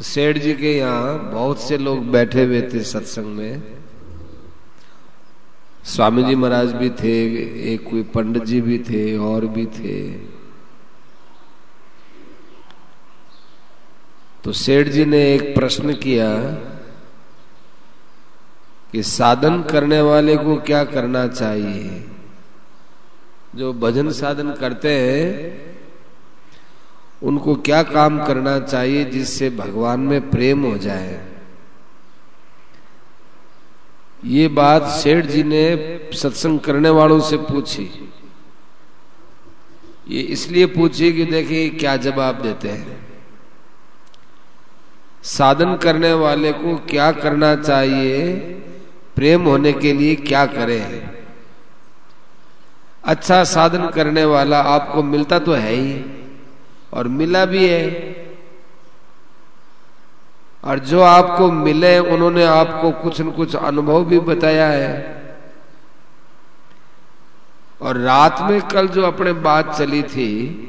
सेठ जी के यहाँ बहुत से लोग बैठे हुए थे सत्संग में। स्वामी जी महाराज भी थे, एक कोई पंडित जी भी थे और भी थे। तो सेठ जी ने एक प्रश्न किया कि साधन करने वाले को क्या करना चाहिए। जो भजन साधन करते हैं उनको क्या काम करना चाहिए जिससे भगवान में प्रेम हो जाए। ये बात सेठ जी ने सत्संग करने वालों से पूछी। ये इसलिए पूछी कि देखिए क्या जवाब देते हैं। साधन करने वाले को क्या करना चाहिए, प्रेम होने के लिए क्या करें। अच्छा साधन करने वाला आपको मिलता तो है ही और मिला भी है, और जो आपको मिले उन्होंने आपको कुछ न कुछ अनुभव भी बताया है। और रात में कल जो अपने बात चली थी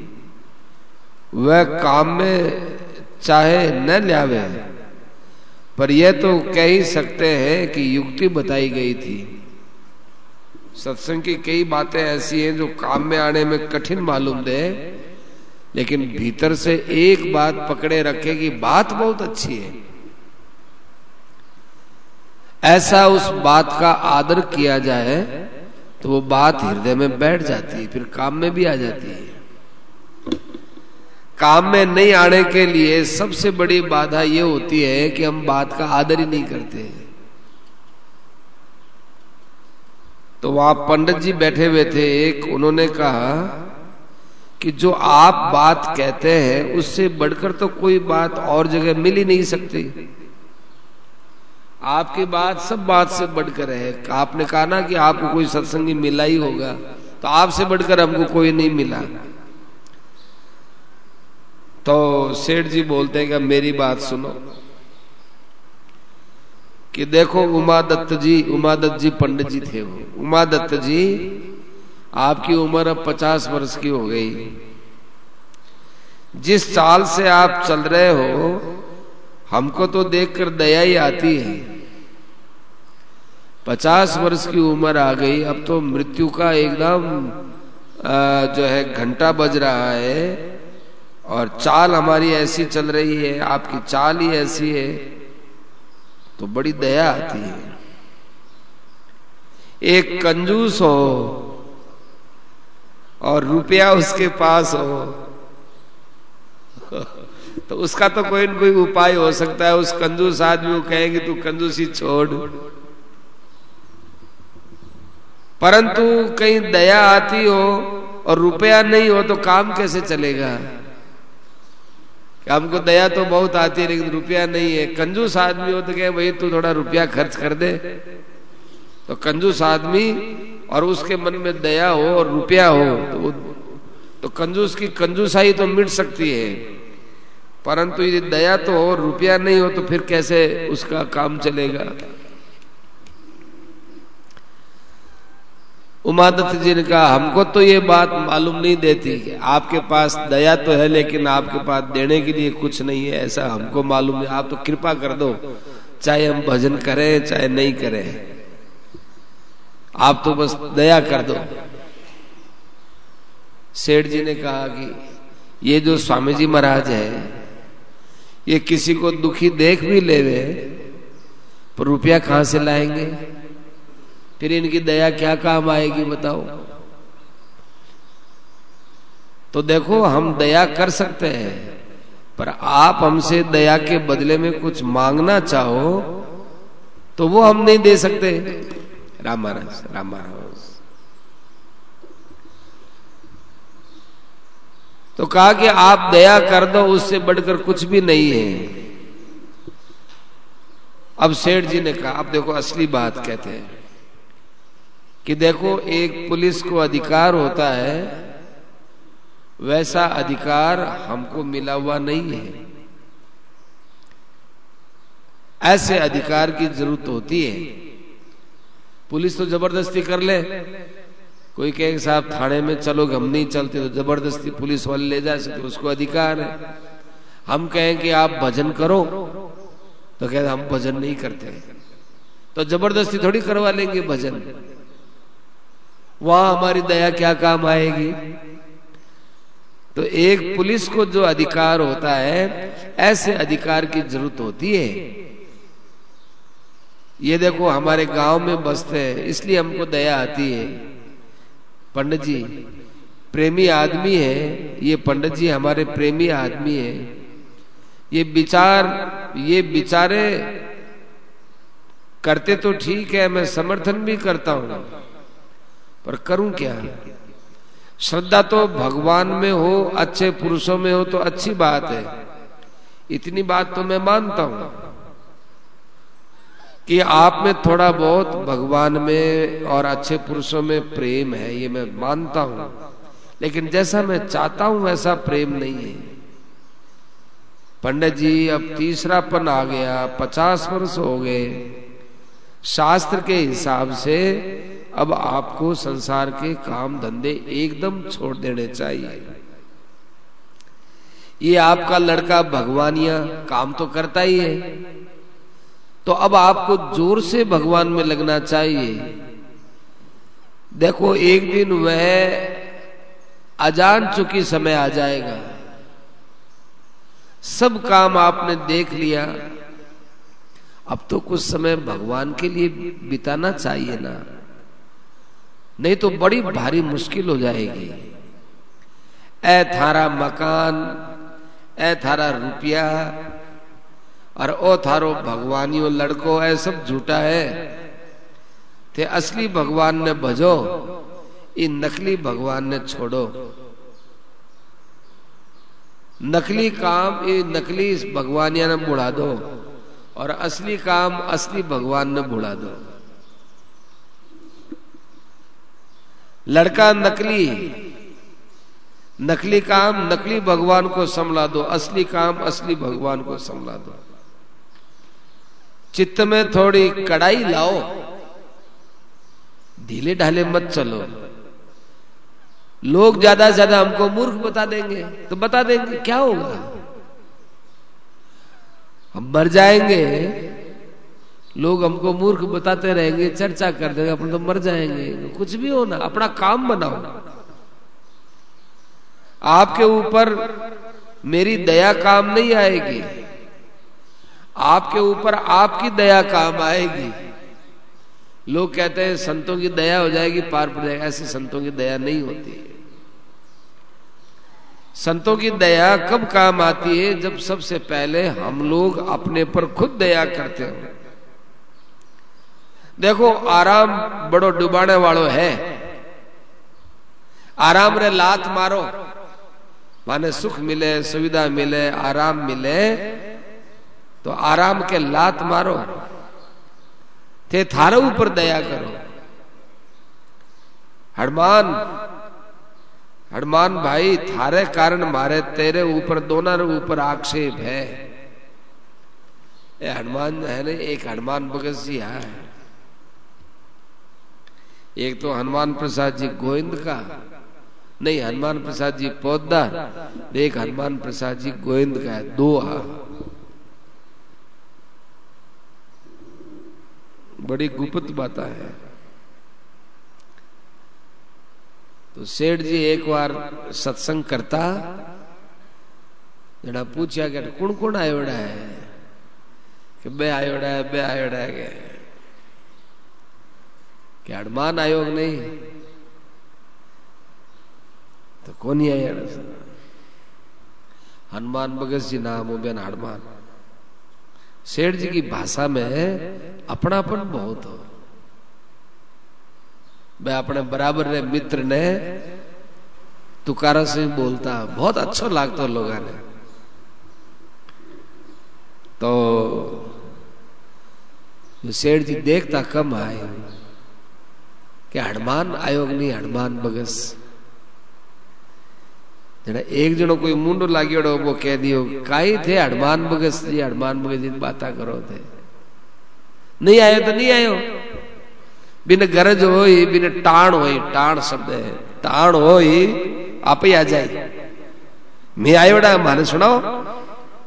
वह काम में चाहे न ल्यावे, पर यह तो कह ही सकते हैं कि युक्ति बताई गई थी। सत्संग की कई बातें ऐसी हैं जो काम में आने में कठिन मालूम दे, लेकिन भीतर से एक बात पकड़े रखे कि बात बहुत अच्छी है। ऐसा उस बात का आदर किया जाए तो वो बात हृदय में बैठ जाती है, फिर काम में भी आ जाती है। काम में नहीं आने के लिए सबसे बड़ी बाधा ये होती है कि हम बात का आदर ही नहीं करते। तो वहां पंडित जी बैठे हुए थे एक, उन्होंने कहा कि जो आप बात कहते हैं उससे बढ़कर तो कोई बात और जगह मिल ही नहीं सकती। आपकी बात सब बात से बढ़कर है। आपने कहा ना कि आपको कोई सत्संगी मिला ही होगा, तो आपसे बढ़कर हमको कोई नहीं मिला। तो सेठ जी बोलते हैं कि मेरी बात सुनो कि देखो उमादत्त जी पंडित जी थे वो। उमादत्त जी आपकी उम्र अब 50 वर्ष की हो गई। जिस चाल से आप चल रहे हो हमको तो देखकर दया ही आती है। 50 वर्ष की उम्र आ गई, अब तो मृत्यु का एकदम जो है घंटा बज रहा है, और चाल हमारी ऐसी चल रही है, आपकी चाल ही ऐसी है, तो बड़ी दया आती है। एक कंजूस हो और रुपया उसके पास हो तो उसका तो कोई न कोई उपाय हो सकता है। उस कंजूस आदमी को कहेंगे तू कंजूसी छोड़, परंतु कहीं दया आती हो और रुपया नहीं हो तो काम कैसे चलेगा। हमको दया तो बहुत आती है लेकिन रुपया नहीं है। कंजूस आदमी हो तो कहे भाई तू थोड़ा रुपया खर्च कर दे, तो कंजूस आदमी और उसके मन में दया हो और रुपया हो तो कंजूस की कंजूसाई तो मिट सकती है, परंतु ये दया तो हो रुपया नहीं हो तो फिर कैसे उसका काम चलेगा। उमादत्त जी ने कहा हमको तो ये बात मालूम नहीं देती कि आपके पास दया तो है लेकिन आपके पास देने के लिए कुछ नहीं है, ऐसा हमको मालूम नहीं। आप तो कृपा कर दो, चाहे हम भजन करें चाहे नहीं करें, आप तो बस दया कर दो। सेठ जी ने कहा कि ये जो स्वामी जी महाराज है ये किसी को दुखी देख भी लेवे पर रुपया कहां से लाएंगे, फिर इनकी दया क्या काम आएगी बताओ। तो देखो हम दया कर सकते हैं, पर आप हमसे दया के बदले में कुछ मांगना चाहो तो वो हम नहीं दे सकते। राम महाराज, राम महाराज। तो कहा कि आप दया कर दो, उससे बढ़कर कुछ भी नहीं है। अब सेठ जी ने कहा अब देखो असली बात कहते हैं कि देखो एक पुलिस को अधिकार होता है वैसा अधिकार हमको मिला हुआ नहीं है। ऐसे अधिकार की जरूरत होती है। पुलिस तो जबरदस्ती कर ले, कोई कहे साहब थाने में चलो, हम नहीं चलते तो जबरदस्ती पुलिस वाले ले जा सकते, उसको अधिकार है। हम कहें कि आप भजन करो तो कहते हम भजन नहीं करते, तो जबरदस्ती थोड़ी करवा लेंगे भजन। वहां हमारी दया क्या काम आएगी। तो एक पुलिस को जो अधिकार होता है, ऐसे अधिकार की जरूरत होती है। ये देखो हमारे गांव में बसते हैं, इसलिए हमको दया आती है। पंडित जी प्रेमी आदमी है, ये पंडित जी हमारे प्रेमी आदमी है। ये बिचारे करते तो ठीक है, मैं समर्थन भी करता हूं, पर करूं क्या। श्रद्धा तो भगवान में हो, अच्छे पुरुषों में हो तो अच्छी बात है। इतनी बात तो मैं मानता हूं कि आप में थोड़ा बहुत भगवान में और अच्छे पुरुषों में प्रेम है, ये मैं मानता हूं, लेकिन जैसा मैं चाहता हूं वैसा प्रेम नहीं है। पंडित जी अब तीसरापन आ गया, 50 वर्ष हो गए, शास्त्र के हिसाब से अब आपको संसार के काम धंधे एकदम छोड़ देने चाहिए। ये आपका लड़का भगवानिया काम तो करता ही है, तो अब आपको जोर से भगवान में लगना चाहिए। देखो एक दिन वह अजान चुकी समय आ जाएगा, सब काम आपने देख लिया, अब तो कुछ समय भगवान के लिए बिताना चाहिए ना, नहीं तो बड़ी भारी मुश्किल हो जाएगी। ए थारा मकान, ए थारा रुपया और ओ थारो भगवानियों लड़को, ऐ सब झूठा है। ते असली भगवान ने भजो, इन नकली भगवान ने छोड़ो। नकली काम ये नकली भगवानिया ने बुढ़ा दो और असली काम असली भगवान ने बुढ़ा दो। लड़का नकली काम नकली भगवान को संभला दो, असली काम असली भगवान को संभला दो। चित्त में थोड़ी कड़ाई लाओ, ढीले ढाले मत चलो। लोग ज्यादा से ज्यादा हमको मूर्ख बता देंगे, तो बता देंगे, क्या होगा, हम मर जाएंगे, लोग हमको मूर्ख बताते रहेंगे, चर्चा कर देंगे, अपन तो मर जाएंगे। कुछ भी हो ना, अपना काम बनाओ। आपके ऊपर मेरी दया काम नहीं आएगी, आपके ऊपर आपकी दया काम आएगी। लोग कहते हैं संतों की दया हो जाएगी पार पड़ जाएगा, ऐसी संतों की दया नहीं होती। संतों की दया कब काम आती है, जब सबसे पहले हम लोग अपने पर खुद दया करते हो। देखो आराम बड़ो डुबाने वालों है, आराम रे लात मारो, माने सुख मिले, सुविधा मिले, आराम मिले, तो आराम के लात मारो, थे थारे ऊपर दया करो। हनुमान भाई थारे कारण मारे, तेरे ऊपर दोनों ऊपर आक्षेप है। ये हनुमान है ना, एक हनुमान भगत जी है, एक तो हनुमान प्रसाद जी गोविंद का, नहीं हनुमान प्रसाद जी पोद्दार, एक हनुमान प्रसाद जी गोविंद का है, दो है। बड़ी गुप्त बात है। तो सेठ जी एक बार सत्संग करता, जड़ा पूछा कि कौन कौन आयोड़ा है, कि बे आयोड़ा है कि हनुमान आयोग नहीं, तो कौन ही आया। हनुमान भगत जी नाम हो बेन हनुमान। सेठ जी की भाषा में अपनापन बहुत हो। मैं अपने बराबर रे मित्र ने तुकारा से बोलता, बहुत अच्छा लगता लोगों ने। तो सेठ जी देखता कम आए कि हनुमान आयोग नहीं, हनुमान बगस। जरा एक जनो कोई मुंडो लागियोड़ो वो कह दियो काई थे हनुमान बगस जी बाता करो थे। नहीं आयो तो नहीं आयो, बिन गरज होई बिन टाण होई, टाण शब्द है, टाण होई आप ही आ जाए। मैं आयोड़ा माने सुनाओ,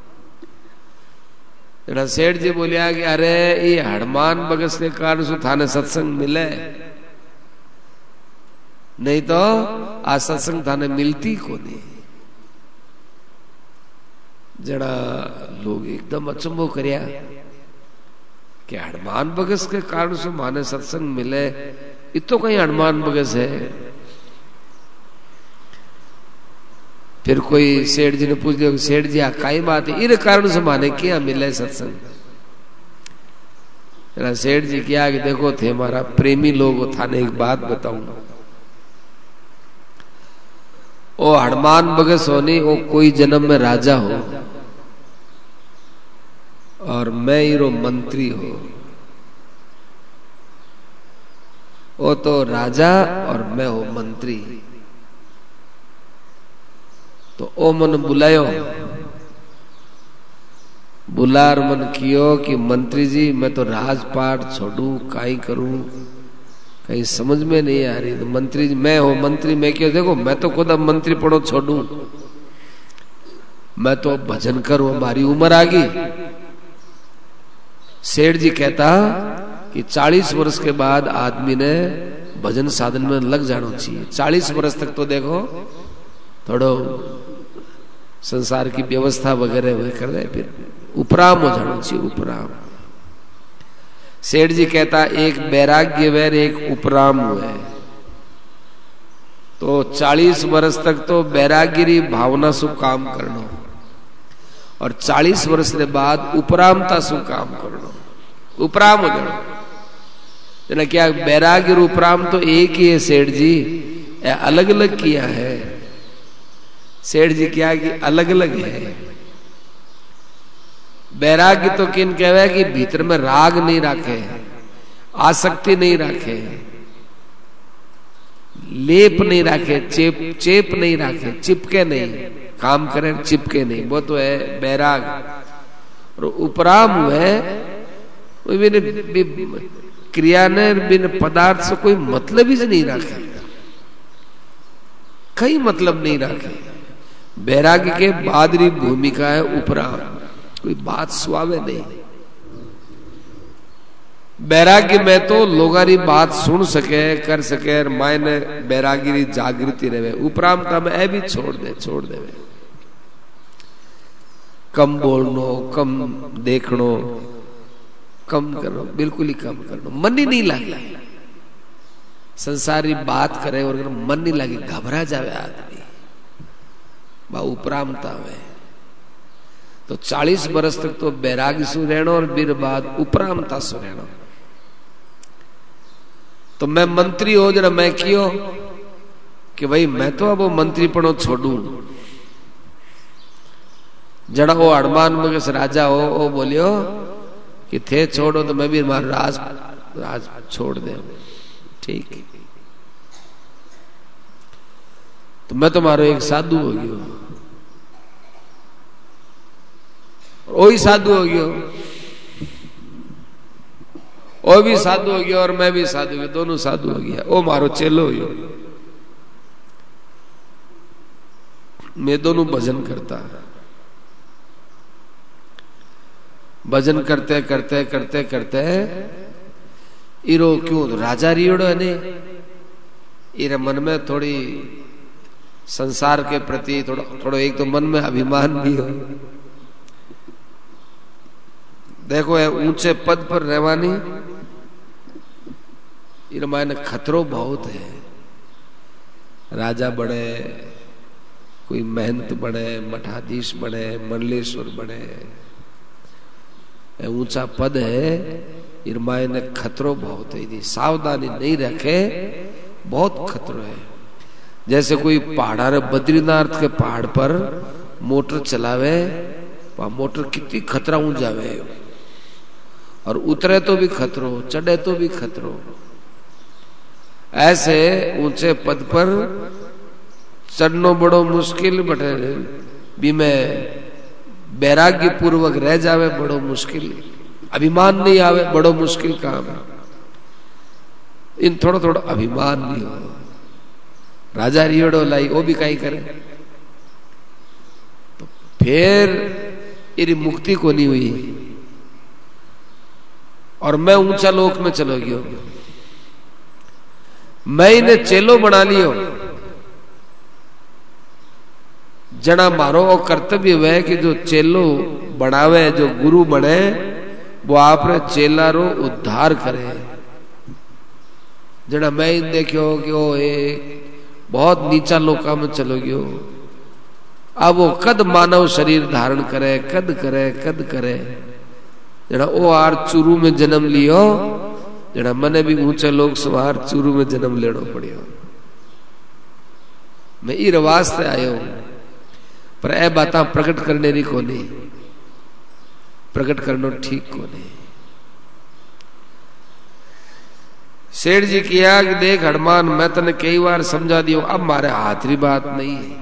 जरा सेठ जी बोलिया कि अरे ये हनुमान बगस के कारण सु थाने सत्संग मिले, नहीं तो आ सत्संग थाने मिलती को नहीं। जरा लोग एकदम अचंभो करया कि हनुमान बगस के कारण से माने सत्संग मिले, ये तो कहीं हनुमान बगस है। फिर कोई सेठ जी ने पूछ लिया, सेठ जी काई बात है, इस कारण से माने क्या मिले सत्संग। सेठ जी क्या कि देखो थे हमारा प्रेमी लोग थाने एक बात बताऊंगा, ओ हनुमान बगस होनी वो कोई जन्म में राजा हो और मैं हीरो मंत्री हो, वो तो राजा और मैं हो मंत्री। तो ओ मन बुलायो, बुलार मन कियो कि मंत्री जी मैं तो राजपाट छोड़ू काई करूं, कहीं समझ में नहीं आ रही। तो मंत्री जी मैं हो मंत्री, मैं क्यों, देखो मैं तो खुद अब मंत्री पड़ो छोड़ू, मैं तो भजन करूं, हमारी उम्र आ गई। सेठ जी कहता कि 40 वर्ष के बाद आदमी ने भजन साधन में लग जाना चाहिए। 40 वर्ष तक तो देखो थोड़ो संसार की व्यवस्था वगैरह वे कर रहे, फिर उपराम हो जाना चाहिए, उपराम। सेठ जी कहता एक वैराग्य वैर एक उपराम है, तो 40 वर्ष तक तो वैराग्यरी भावना सु काम करना और 40 वर्ष के बाद उपरामता सु काम करना, उपराम हो जाना। जना क्या वैराग्य और उपराम तो एक ही है सेठ जी, अलग अलग किया है। सेठ जी क्या कि अलग अलग है। वैराग्य तो किन कहवे कि भीतर में राग नहीं रखे, आसक्ति नहीं रखे, लेप नहीं रखे, चेप नहीं रखे, चिपके नहीं, काम करे चिपके नहीं, वो तो है वैराग। और उपराम है क्रिया ने बिन पदार्थ से कोई मतलब ही नहीं रखे, कई मतलब नहीं रखे। वैराग्य के बादरी भूमिका है उपराम, कोई बात सुहावे नहीं। वैराग्य में तो लोगारी बात सुन सके कर सके, मायने वैराग्य जागृति रहे। उपरामता में ए भी छोड़ दे, कम बोलनो, कम देखनो, कम करो, बिल्कुल ही कम करो, मन ही नहीं लगे। संसारी बात करे और मन नहीं लगे, घबरा जावे आदमी, बा उपरामता में। तो 40 वर्ष तक तो बैरागी सु रहना और फिर बाद उपरामता सु रहना। तो मैं मंत्री हो जरा मैं कियो कि भाई मैं तो अब वो मंत्री पड़ो छोड़ू, जड़ा वो हनुमान बगस राजा हो वो बोलियो कि थे छोड़ो तो मैं भी हमारा राज छोड़ दे, ठीक। तो मैं तुम्हारो एक साधु हो गयो, वही साधु हो गयो, वो भी साधु हो गया और मैं भी साधु हो गया, दोनों साधु हो गया। वो मारो चेलो हो गयो, मैं दोनों भजन करता, भजन करते करते करते करते इरो क्यों राजा रियोड़ो ने इरे मन में थोड़ी संसार के प्रति थोड़ा एक तो मन में अभिमान भी हो। देखो है ऊंचे पद पर रहवानी इरे मायने खतरो बहुत है। राजा बने, कोई महंत बने, मठाधीश बने, मंडलेश्वर बने, ऊंचा पद है, इरमाए ने खतरो बहुत है। यदि सावधानी नहीं रखे बहुत खतरो है। जैसे कोई पहाड़ा रे बद्रीनाथ के पहाड़ पर मोटर चलावे, वह मोटर कितनी खतरा जावे, और उतरे तो भी खतरो, चढ़े तो भी खतरो। ऐसे ऊंचे पद पर चढ़नो बड़ो मुश्किल, बटे भी में वैराग्य पूर्वक रह जावे बड़ो मुश्किल, अभिमान नहीं आवे बड़ो मुश्किल काम है। इन थोड़ा थोड़ा अभिमान नहीं हो। राजा रियोड़ो लाई वो भी कहीं करे, तो फिर इरी मुक्ति को नहीं हुई। और मैं ऊंचा लोक में चलो गयो। मैं इन्हें चेलो बना लियो। जना मारो और कर्तव्य वह कि जो चेलो बनावे, जो गुरु बने, वो आप रे चेला रो उद्धार करे। जना मैं इन देखियो कि वो एक बहुत नीचा लोका में चलो गयो। अब वो कद मानव शरीर धारण करे, कद करे, कद करे। जना ओ आर चूरू में जन्म लियो, जना मने भी ऊंचे लोग सवार चूरू में जन्म लेनो पड़ियो। मैं ई रवाज से आयो हूं, पर ए बात प्रकट करने री को नहीं, प्रकट करना ठीक को नहीं। सेठ जी किया कि देख हनुमान, मैं तने कई बार समझा दियो, अब मारे हाथ री बात नहीं है।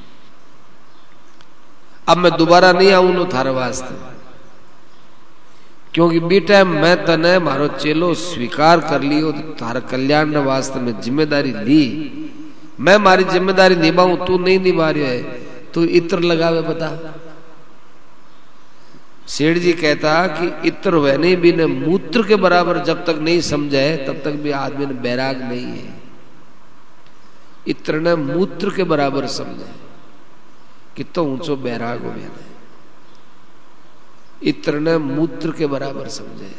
अब मैं दोबारा नहीं आऊं नो थारे वास्ते, क्योंकि बेटा मैं तने मारो चेलो स्वीकार कर लियो, थारे कल्याण वास्ते में जिम्मेदारी ली। मैं मारी जिम्मेदारी निभाऊं, तू नहीं निभा रही है, तू इत्र लगावे बता। सेठ जी कहता कि इत्र वह नहीं भी ने मूत्र के बराबर जब तक नहीं समझे तब तक भी आदमी ने बैराग नहीं है। इत्र ने मूत्र के बराबर समझे कि तो ऊंचो बैराग हो गया। इत्र ने मूत्र के बराबर समझे।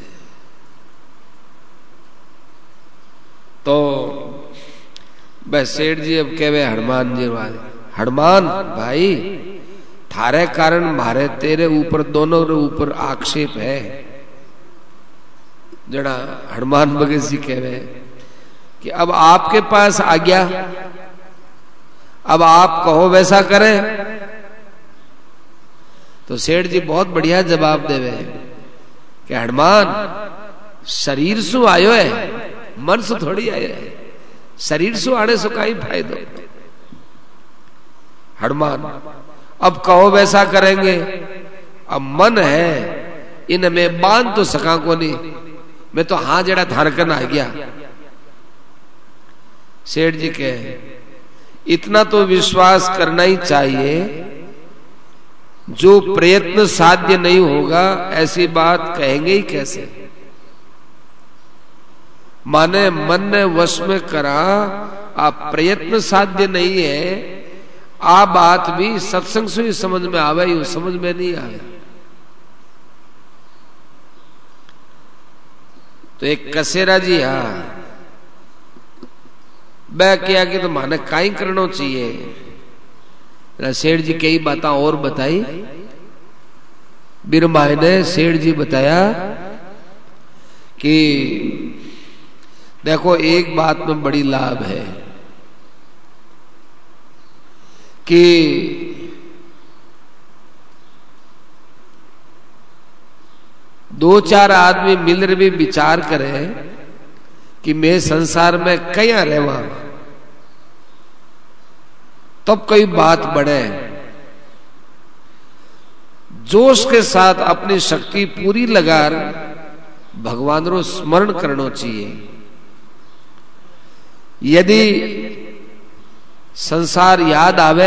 तो बस सेठ जी अब कहवे हनुमान जी, हनुमान भाई थारे कारण मारे तेरे ऊपर दोनों के ऊपर आक्षेप है। जड़ा हनुमान भगत जी कहवे कि अब आपके पास आ गया, अब आप कहो वैसा करें। तो सेठ जी बहुत बढ़िया जवाब देवे कि हनुमान शरीर सु आयो है, मन से थोड़ी आयो है। शरीर सु आने से कहीं फायदो। हनुमान अब कहो वैसा करेंगे। अब मन है इनमें बांध तो सका को नहीं, मैं तो हाँ जड़ा धारकन आ गया। सेठ जी कहे इतना तो विश्वास करना ही चाहिए, जो प्रयत्न साध्य नहीं होगा ऐसी बात कहेंगे ही कैसे। माने मन ने वश में करा, आप प्रयत्न साध्य नहीं है, आ बात भी सत्संग से ही समझ में आवे, यू समझ में नहीं आवे। तो एक कसेरा जी हाँ बै किया कि तो माने काई करना चाहिए। सेठ जी कई बातें और बताई। बिरमाई ने सेठ जी बताया कि देखो एक बात में बड़ी लाभ है कि दो चार आदमी मिलकर भी विचार करें कि मैं संसार में कया रहवा, तब कोई बात बढ़े। जोश के साथ अपनी शक्ति पूरी लगार भगवान रो स्मरण करना चाहिए। यदि संसार याद आवे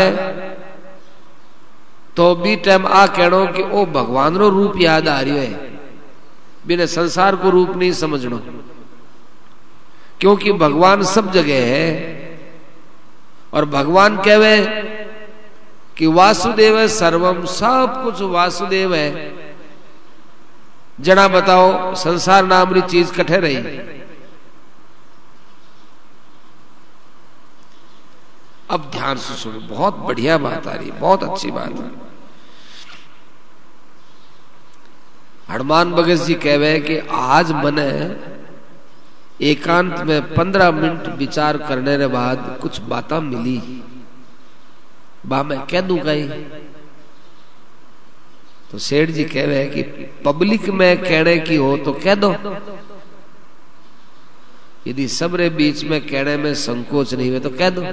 तो भी टाइम आ कहनो कि ओ भगवान रो रूप याद आ रही है, बिना संसार को रूप नहीं समझनो, क्योंकि भगवान सब जगह है। और भगवान कहवे कि वासुदेव है सर्वम, सब कुछ वासुदेव है। जना बताओ संसार नाम री चीज कठे रही। अब ध्यान से सुनो, बहुत बढ़िया बात आ रही, बहुत अच्छी बात है। हनुमान भगत जी कहवे कि आज मने एकांत में 15 मिनट विचार करने के बाद कुछ बातें मिली, बा मैं कह दूं कहीं। तो सेठ जी कहवे कि पब्लिक में कहने की हो तो कह दो, यदि सबरे बीच में कहने में संकोच नहीं हुए तो कह दो।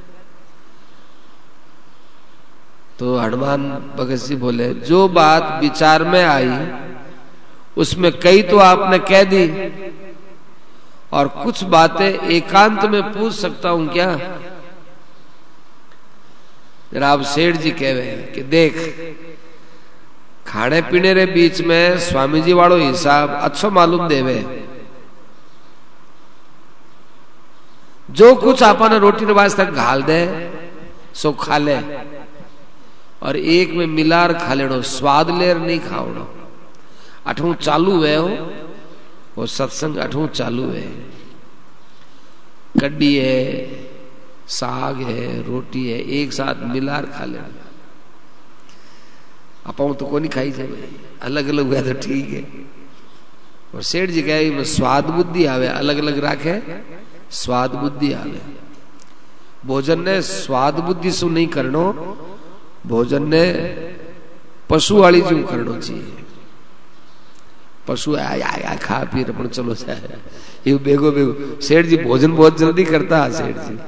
तो हनुमान भगत जी बोले जो बात विचार में आई उसमें कई तो आपने कह दी, और कुछ बातें एकांत में पूछ सकता हूं क्या। जनाब सेठ जी कह रहे हैं कि देख खाने पीने रे बीच में स्वामी जी वालों हिसाब अच्छो मालूम देवे। जो कुछ आपने रोटी रे वास्ते घाल दे सो खा ले, और एक में मिलार खा लेनो, स्वाद लेर नहीं खाओ। अठू चालू है वो सत्संग, अठू चालू है। कड्डी है, साग है, रोटी है, एक साथ मिलार खा लेना। अपन तो कोई नहीं खाई जाए, अलग अलग हुआ तो ठीक है। और सेठ जी कहे स्वाद बुद्धि आवे, अलग अलग राखे स्वाद बुद्धि आवे। भोजन ने स्वाद बुद्धि सु नहीं करनो, भोजन ने पशु वाली जो करनो चाहिए। पशु आया खा पी रहे चलो जाए, ये बेगो बेगो। सेठ जी भोजन बहुत जल्दी करता है।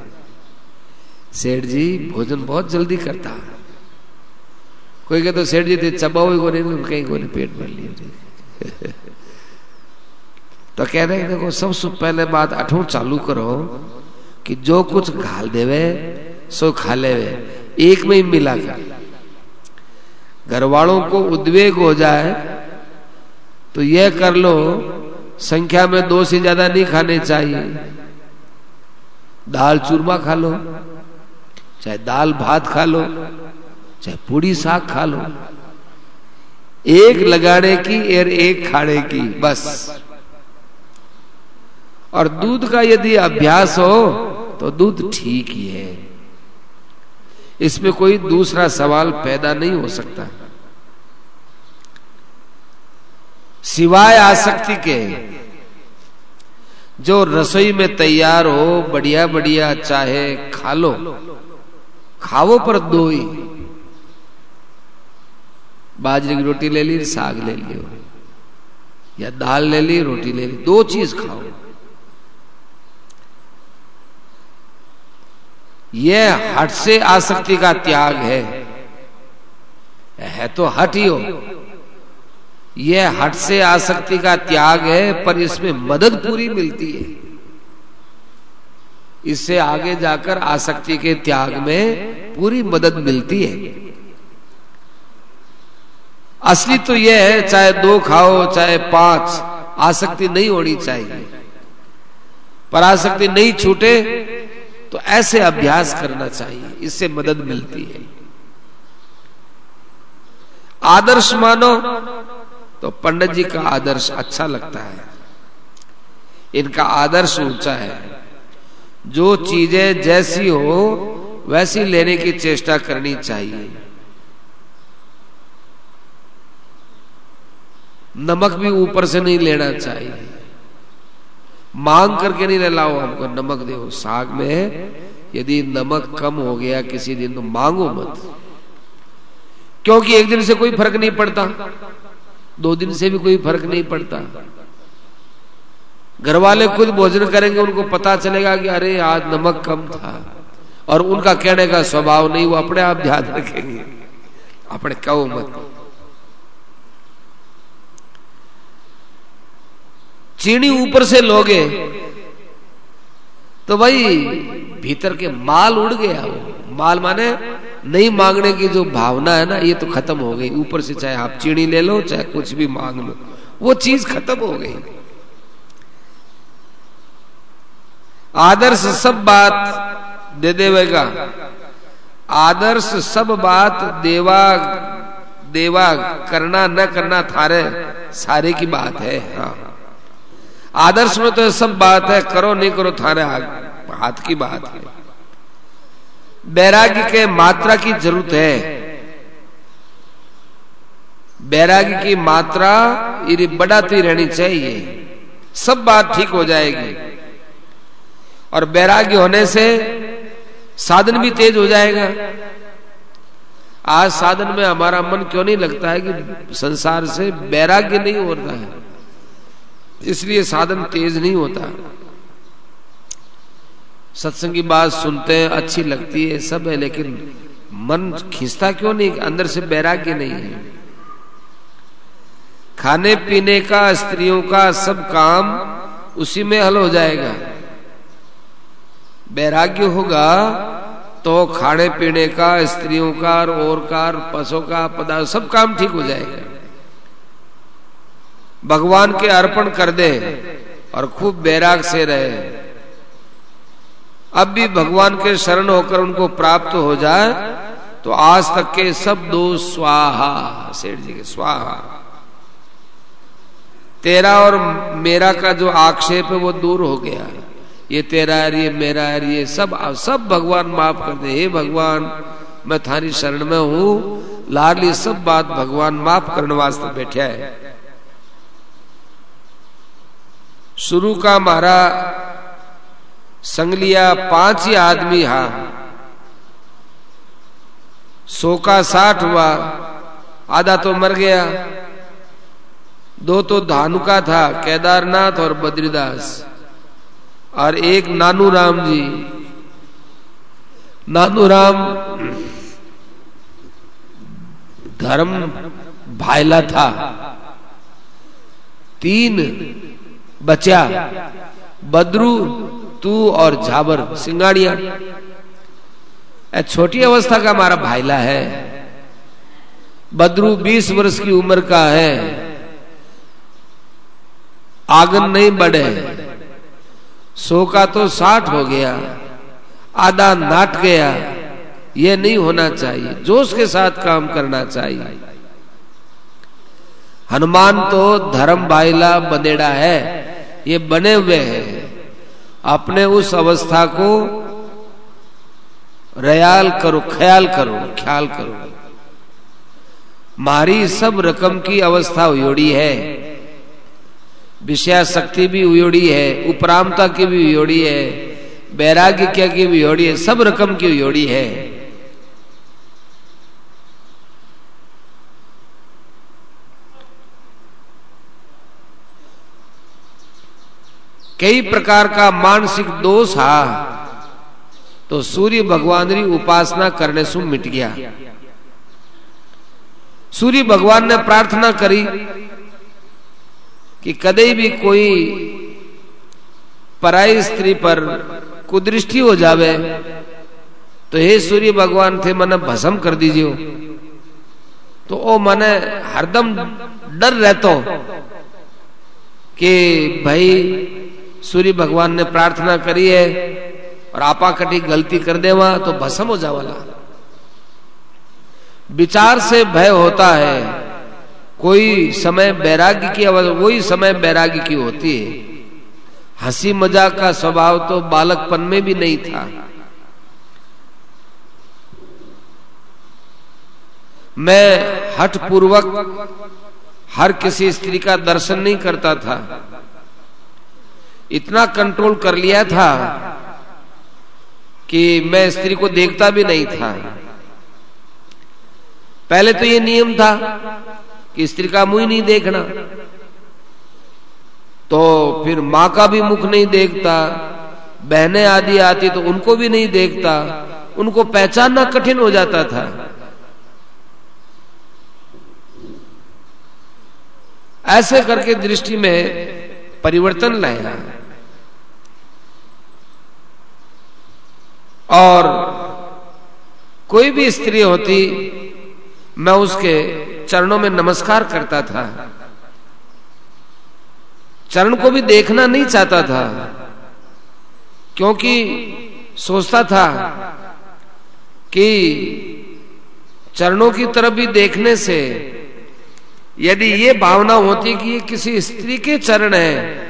सेठ जी भोजन बहुत जल्दी करता है। कोई कहते सेठ जी थे चबाओ को नहीं, कहीं को नहीं, पेट भर लिए। तो कह रहे देखो सबसे पहले बात अठू चालू करो कि जो कुछ घाल देवे सो खा लेवे, एक में ही मिला कर। घर वालों को उद्वेग हो जाए तो यह कर लो, संख्या में 2 से ज्यादा नहीं खाने चाहिए। दाल चूरमा खा लो, चाहे दाल भात खा लो, चाहे पूड़ी साग खा लो, एक लगाने की और एक खाने की बस। और दूध का यदि अभ्यास हो तो दूध ठीक ही है, इसमें कोई दूसरा सवाल पैदा नहीं हो सकता। सिवाय आसक्ति के जो रसोई में तैयार हो बढ़िया बढ़िया चाहे खा लो, खावो पर दो ही। बाजरे की रोटी ले ली, साग ले लियो, या दाल ले ली, रोटी ले ली, 2 चीज खाओ। यह हट से आसक्ति का त्याग है तो हट ही हो। यह हट से आसक्ति का त्याग है, पर इसमें मदद पूरी मिलती है। इससे आगे जाकर आसक्ति के त्याग में पूरी मदद मिलती है। असली तो यह है चाहे 2 खाओ चाहे 5, आसक्ति नहीं होनी चाहिए। पर आसक्ति नहीं छूटे तो ऐसे अभ्यास करना चाहिए, इससे मदद मिलती है। आदर्श मानो तो पंडित जी का आदर्श अच्छा लगता है। इनका आदर्श ऊंचा है। जो चीजें जैसी हो वैसी लेने की चेष्टा करनी चाहिए। नमक भी ऊपर से नहीं लेना चाहिए, मांग करके नहीं ले लाओ हमको नमक दो। साग में यदि नमक कम हो गया किसी दिन तो मांगो मत, क्योंकि एक दिन से कोई फर्क नहीं पड़ता, 2 दिन से भी कोई फर्क नहीं पड़ता। घर वाले खुद भोजन करेंगे, उनको पता चलेगा कि अरे आज नमक कम था, और उनका कहने का स्वभाव नहीं, वो अपने आप ध्यान रखेंगे, अपने कहो मत। चीनी ऊपर से लोगे तो भाई भीतर के माल उड़ गया। वो माल माने नहीं मांगने की जो भावना है ना, ये तो खत्म हो गई। ऊपर से चाहे आप चीनी ले लो चाहे कुछ भी मांग लो, वो चीज खत्म हो गई। आदर्श सब बात दे देवेगा, आदर्श सब बात देवा करना न करना थारे सारे की बात है। हाँ, आदर्श में तो सब बात है, करो नहीं करो थारे हाथ की बात है। बैरागी के मात्रा की जरूरत है। बैरागी की मात्रा ये बढ़ाती रहनी चाहिए, सब बात ठीक हो जाएगी। और बैरागी होने से साधन भी तेज हो जाएगा। आज साधन में हमारा मन क्यों नहीं लगता है कि संसार से बैराग्य नहीं होता है, इसलिए साधन तेज नहीं होता। सत्संग की बात सुनते हैं, अच्छी लगती है, सब है, लेकिन मन खींचता क्यों नहीं? अंदर से बैराग्य नहीं है। खाने पीने का, स्त्रियों का सब काम उसी में हल हो जाएगा। बैराग्य होगा तो खाने पीने का, स्त्रियों का, और का, पशुओं का, पदार्थ सब काम ठीक हो जाएगा। भगवान के अर्पण कर दे और खूब बैराग से रहे, अब भी भगवान के शरण होकर उनको प्राप्त हो जाए तो आज तक के सब दोष स्वाहा। सेठ जी के स्वाहा। तेरा और मेरा का जो आक्षेप है वो दूर हो गया। ये तेरा है, ये मेरा है, ये सब भगवान माफ कर दे। हे भगवान मैं थारी शरण में हूं, लाडली सब बात भगवान माफ करने वास्ते बैठा है। शुरू का हमारा संग लिया 5 ही आदमी, हा 100 का 60 हुआ, आधा तो मर गया, 2 तो धानुका था, केदारनाथ और बद्रीदास, और एक नानू राम जी। नानू राम धर्म भाईला था। 3 बचा, बद्रू, तू और झाबर सिंगाड़िया। छोटी अवस्था का हमारा भाईला है। बद्रू 20 वर्ष की उम्र का है, आंगन नहीं बढ़े। 100 का तो 60 हो गया, आधा नाट गया। ये नहीं होना चाहिए, जोश के साथ काम करना चाहिए। हनुमान तो धर्म भाईला बनेड़ा है, ये बने हुए हैं। अपने उस अवस्था को ख्याल करो। मारी सब रकम की अवस्था उयोड़ी है, विषया शक्ति भी उयोड़ी है, उपरामता की भी उयोड़ी है, वैराग्य की भी उयोड़ी है, सब रकम की उयोड़ी है। कई प्रकार का मानसिक दोष हा तो सूर्य भगवान री उपासना करने से मिट गया। सूर्य भगवान ने प्रार्थना करी कि कदे भी कोई पराई स्त्री पर कुदृष्टि हो जावे तो हे सूर्य भगवान थे मने भस्म कर दीजिए। तो ओ मने हरदम डर रहतो कि भाई सूर्य भगवान ने प्रार्थना करी है और आपा कटी गलती कर देवा तो भस्म हो जावाला। विचार से भय होता है। कोई समय बैराग्य की वही समय बैराग्य की होती है। हंसी मजाक का स्वभाव तो बालकपन में भी नहीं था। मैं हठ पूर्वक हर किसी स्त्री का दर्शन नहीं करता था। इतना कंट्रोल कर लिया था कि मैं स्त्री को देखता भी नहीं था। पहले तो ये नियम था कि स्त्री का मुंह नहीं देखना, तो फिर मां का भी मुख नहीं देखता, बहनें आदि आती तो उनको भी नहीं देखता, उनको पहचानना कठिन हो जाता था। ऐसे करके दृष्टि में परिवर्तन लाया और कोई भी स्त्री होती मैं उसके चरणों में नमस्कार करता था। चरण को भी देखना नहीं चाहता था क्योंकि सोचता था कि चरणों की तरफ भी देखने से यदि ये भावना होती कि ये किसी स्त्री के चरण है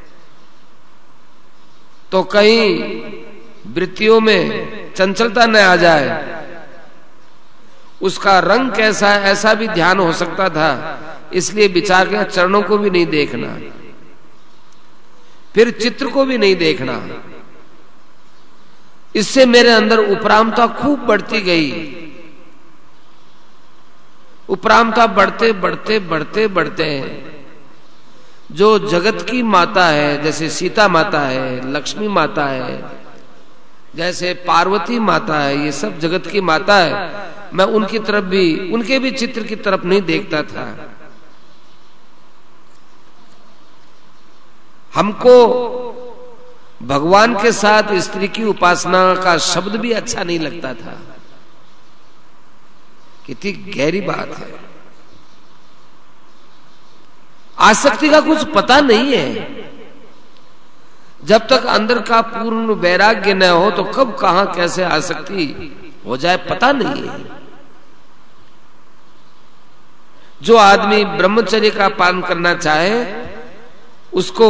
तो कहीं वृत्तियों में चंचलता न आ जाए, उसका रंग कैसा है ऐसा भी ध्यान हो सकता था। इसलिए विचार किया चरणों को भी नहीं देखना, फिर चित्र को भी नहीं देखना। इससे मेरे अंदर उपरामता खूब बढ़ती गई। उपरामता बढ़ते बढ़ते बढ़ते बढ़ते जो जगत की माता है, जैसे सीता माता है, लक्ष्मी माता है, जैसे पार्वती माता है, ये सब जगत की माता है। मैं उनकी तरफ भी, उनके भी चित्र की तरफ नहीं देखता था। हमको भगवान के साथ स्त्री की उपासना का शब्द भी अच्छा नहीं लगता था। कितनी गहरी बात है। आसक्ति का कुछ पता नहीं है। जब तक अंदर का पूर्ण वैराग्य न हो तो कब कहां कैसे आसक्ति हो जाए पता नहीं है। जो आदमी ब्रह्मचर्य का पालन करना चाहे उसको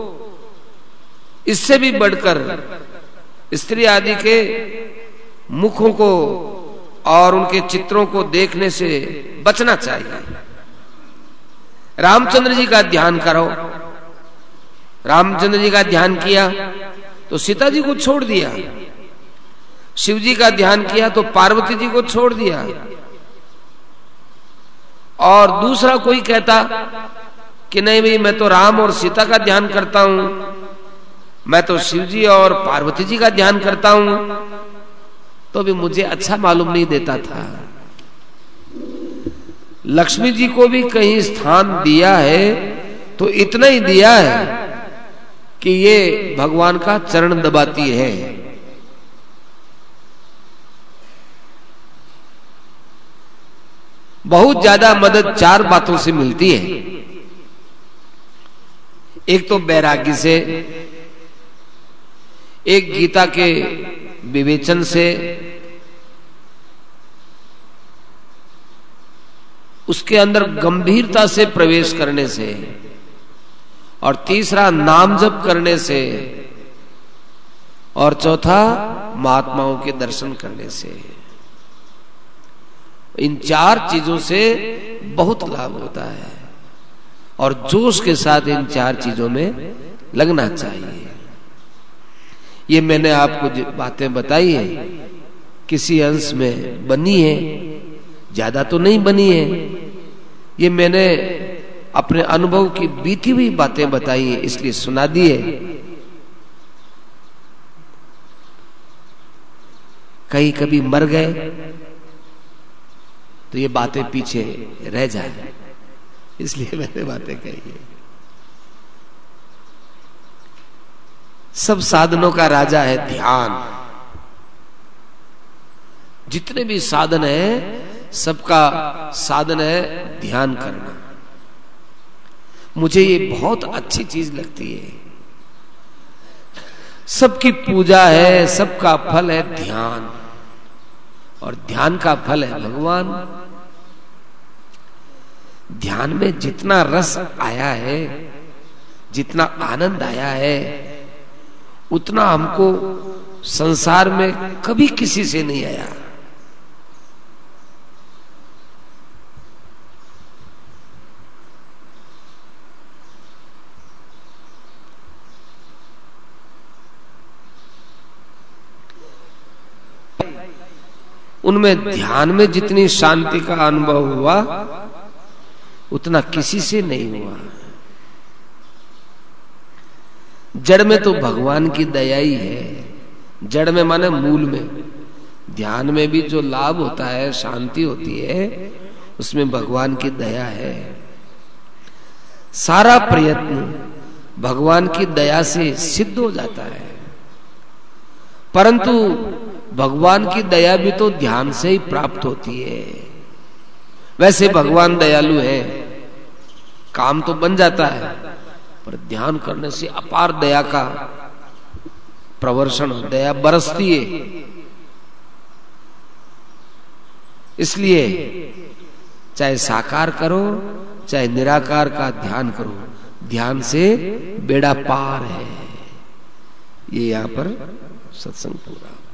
इससे भी बढ़कर स्त्री आदि के मुखों को और उनके चित्रों को देखने से बचना चाहिए। रामचंद्र जी का ध्यान करो, रामचंद्र जी का ध्यान किया तो सीता जी को छोड़ दिया, शिव जी का ध्यान किया तो पार्वती जी को छोड़ दिया। और दूसरा कोई कहता कि नहीं भाई मैं तो राम और सीता का ध्यान करता हूं, मैं तो शिव जी और पार्वती जी का ध्यान करता हूं, तो भी मुझे अच्छा मालूम नहीं देता था। लक्ष्मी जी को भी कहीं स्थान दिया है तो इतना ही दिया है कि ये भगवान का चरण दबाती है। बहुत ज्यादा मदद चार बातों से मिलती है। एक तो वैराग्य से, एक गीता के विवेचन से, उसके अंदर गंभीरता से प्रवेश करने से, और तीसरा नाम जप करने से, और चौथा महात्माओं के दर्शन करने से। इन चार चीजों से बहुत लाभ होता है और जोश के साथ इन चार चीजों में लगना चाहिए। ये मैंने आपको बातें बताई है, किसी अंश में बनी है, ज्यादा तो नहीं बनी है। ये मैंने अपने अनुभव की बीती हुई बातें बताई है, इसलिए सुना दी है। कहीं कभी मर गए तो ये बातें पीछे रह जाए, इसलिए मैंने बातें कही है। सब साधनों का राजा है ध्यान। जितने भी साधन है सबका साधन है ध्यान करना। मुझे ये बहुत अच्छी चीज लगती है। सबकी पूजा है, सबका फल है ध्यान, और ध्यान का फल है भगवान। ध्यान में जितना रस आया है, जितना आनंद आया है, उतना हमको संसार में कभी किसी से नहीं आया। उनमें ध्यान में जितनी शांति का अनुभव हुआ उतना किसी से नहीं हुआ। जड़ में तो भगवान की दया ही है। जड़ में माने मूल में। ध्यान में भी जो लाभ होता है, शांति होती है, उसमें भगवान की दया है। सारा प्रयत्न भगवान की दया से सिद्ध हो जाता है। परंतु भगवान की दया भी तो ध्यान से ही प्राप्त होती है। वैसे भगवान दयालु है, काम तो बन जाता है, पर ध्यान करने से अपार दया का प्रवर्षण, दया बरसती है। इसलिए चाहे साकार करो चाहे निराकार का ध्यान करो, ध्यान से बेड़ा पार है। ये यहां पर सत्संग पूरा।